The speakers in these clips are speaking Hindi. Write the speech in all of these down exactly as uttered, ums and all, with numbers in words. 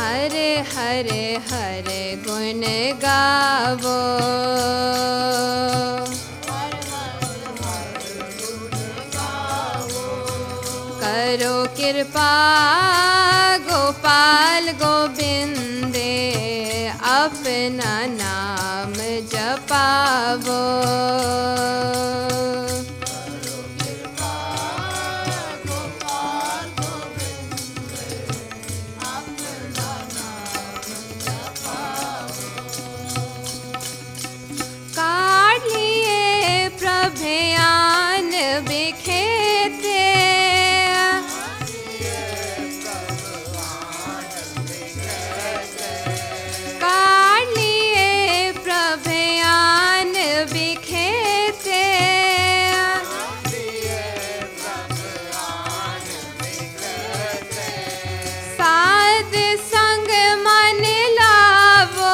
हरे हरे हरे गुण गावो, करो कृपा गोपाल गोविंदे, अपना नाम जपावो। काट लिए प्रभयान बिखेते, काट लिए प्रभयान बिखेते, साध संग मन लावो,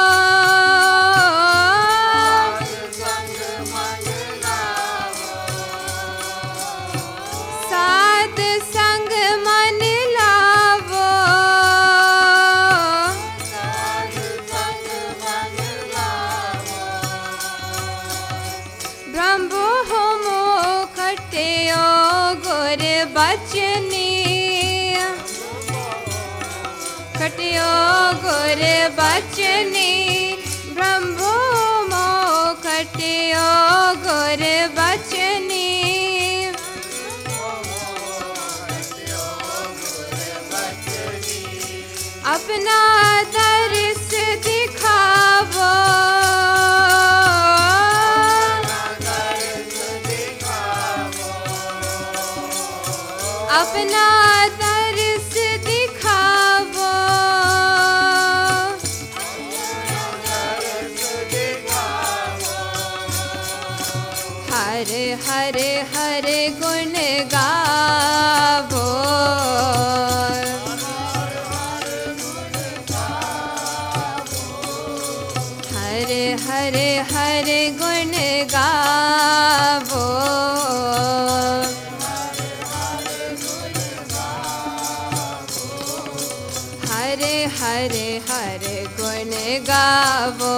साध संग मन लावो, ब्रह्मो होमो खट्यो गुर बचनी, खट्यो गुर बचनी, ब्रह्मो मो खट्यो गुर बचनी, अपना दर्श दिखावो, अपना दर्श दिखावो, हरे हरे हरे गुण गावो, हरे हरे हरे गुण गावो, हरे हरे हरे गुण गावो,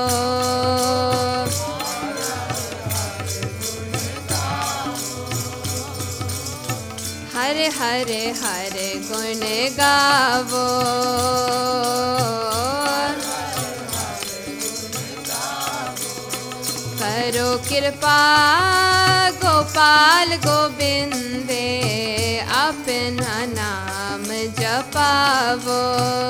हरे हरे हरे गुण गावो, करो कृपा गोपाल गोविंदे, अपना नाम जपावो।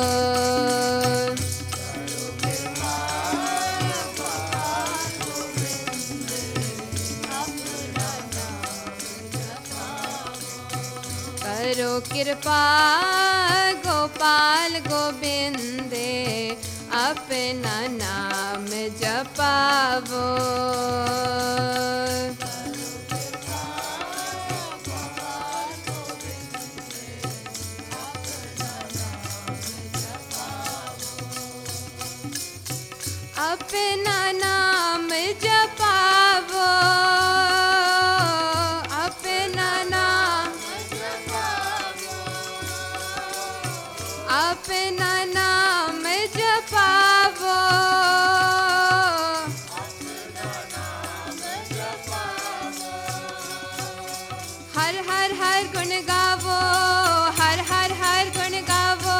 करो कृपा गोपाल गोविंदे, अपना नाम जपावो। अपना नाम जपावो, अपना नाम जपावो, अपना नाम जपावो, हर हर हर गुण गावो, हर हर हर गुण गावो,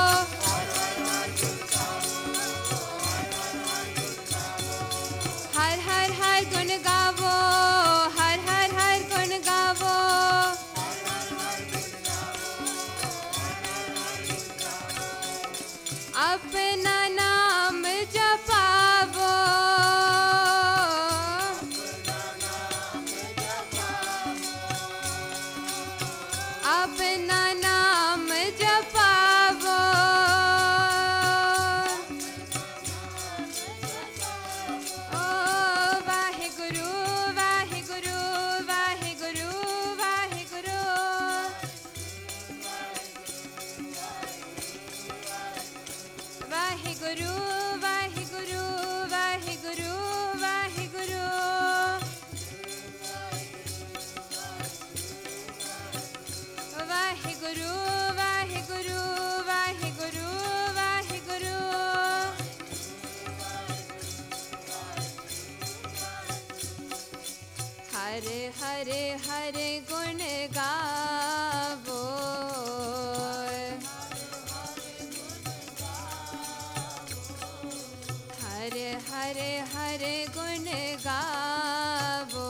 हर हर हर गुण गावो, हर हर हर गुण गावो, अपना नाम जपावो, अपना नाम जपावो, ओ वाहिगुरु वाहिगुरु वाहिगुरु वाहिगुरु, वाहिगुरु वाहिगुरु वाहिगुरु वाहिगुरु, वाहिगुरु वाहिगुरु वाहिगुरु गावो,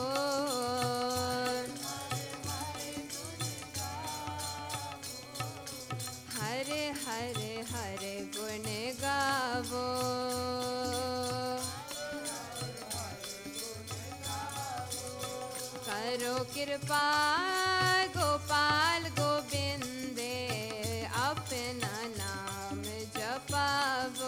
हरे हरे हरे गुण गावो। करो कृपा गोपाल गोविंदे, अपना नाम जपावो।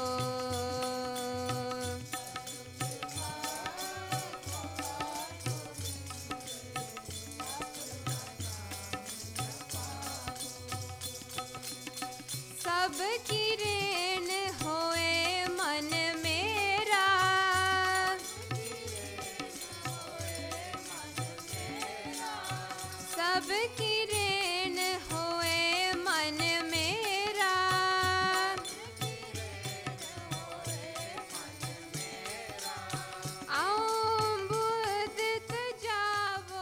सबकी ऋण होए मन मेरा, सबकी ऋण होए मन मेरा, आऊं बुध जावो,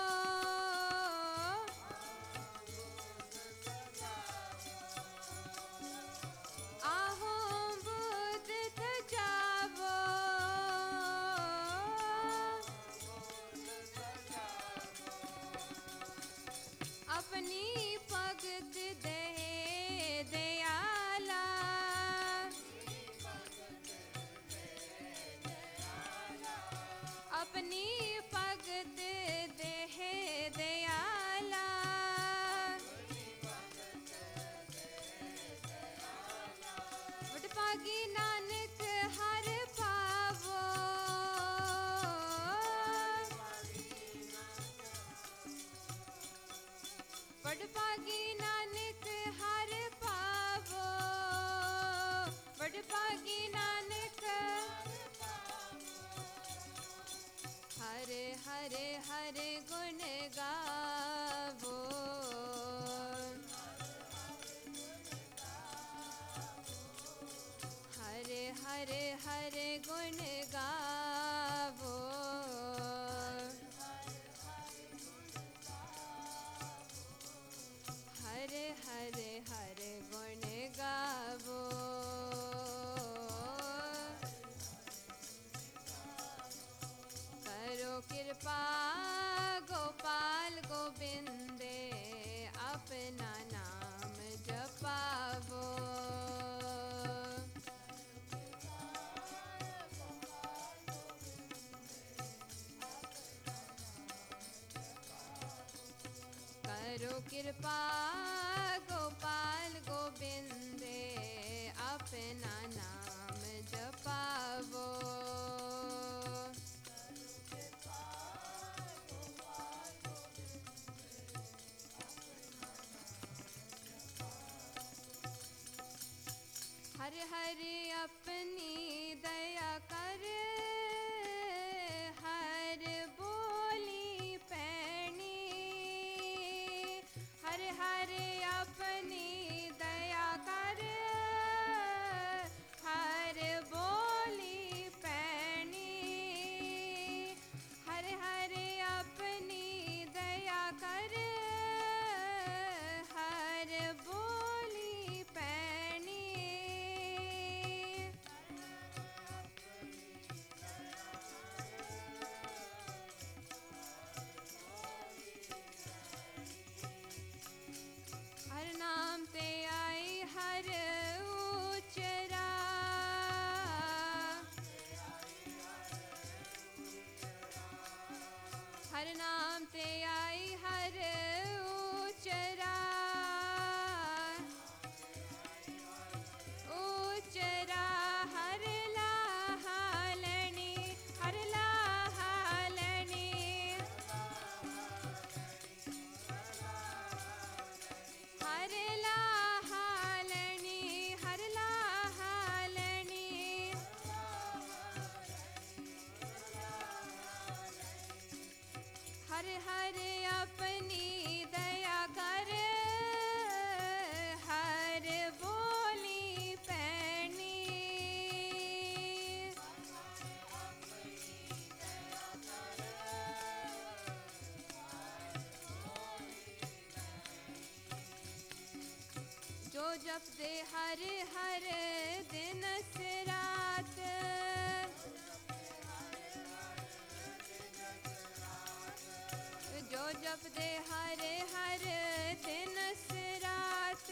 आहूं बुध जावो। अपनी भगत दे दयाला, अपनी भगत दे दयाला, वडभागी नानक हर पावो, वडभागी नानक हर पावो, वडभागी नानक हरे हरे हरे गुण गावो, हरे हरे हरे गुण गावो। हरे हरे हरे गुण गावो। करो कृपा गोपाल गोविंदे, अपना नाम जपावो। करो कृपा गोपाल गोविंदे, अपना नाम जपावो। हर हरि अपनी दया कर, हर बोली पैनी, हर हर अपनी दया कर, हर बोली पैनी, हर हर अपनी दया कर, हर बोली पैनी। हर नाम ते आई हर उचरा, हर नाम ते आई हर उचरा, उचरा हर लाहालनी, हर लाहालनी, हर लाहालनी, हर लाहालनी, हर हर अपनी दया कर, हर बोली पैनी। जो जप दे हर हर दिन से रात, जो जपदे हर हर दिन रात,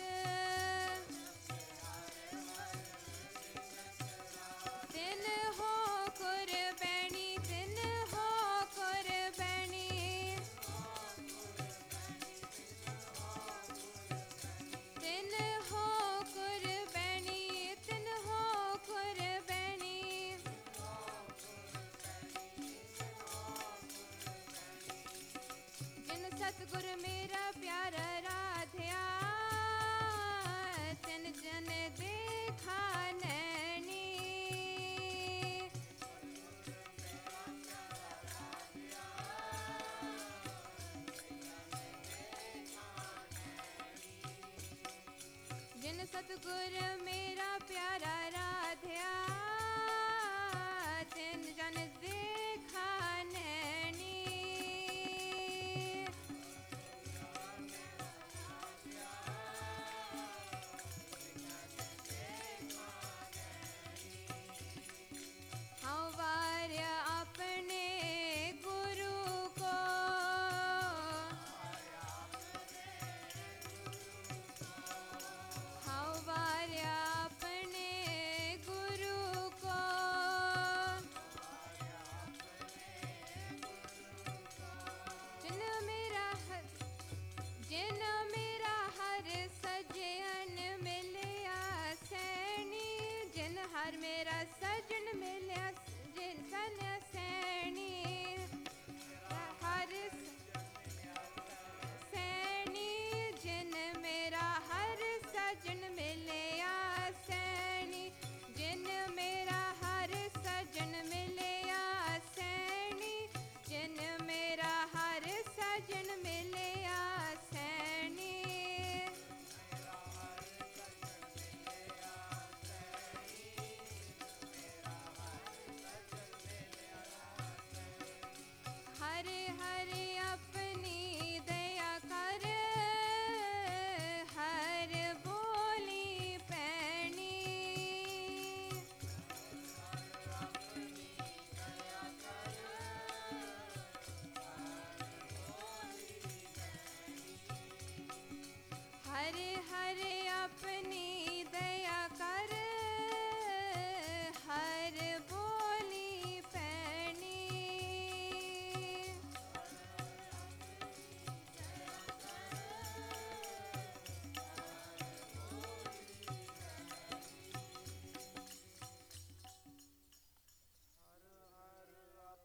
दिन हो कुर्बानी, दिन हो कुर्बानी, दिन हो कुर्बानी, दिन हो कुर्बानी। जिन सतगुर मेरा प्यारा राधिया, तिन जन देखा नैनी। जिन सतगुर मेरा प्यारा राधिया, तिन जन देखा नैनी। हाँ वार्य अपने गुरु को, हाँ वार्य अपने गुरु को, जिन मेरा हर जिन मेरा हर सजन मिलिया सैनी, जिन हर मेरा सजन मिलिया जिन सन सैनी, हर सैनी, जिन मेरा हर सजन मिलिया सैनी, जिन मेरा हर सजन मिलिया सैनी, जिन मेरा हर सजन मिलिया सैनी। हरे हरे अपनी दया कर, हर बोली पैनी। हरे हरे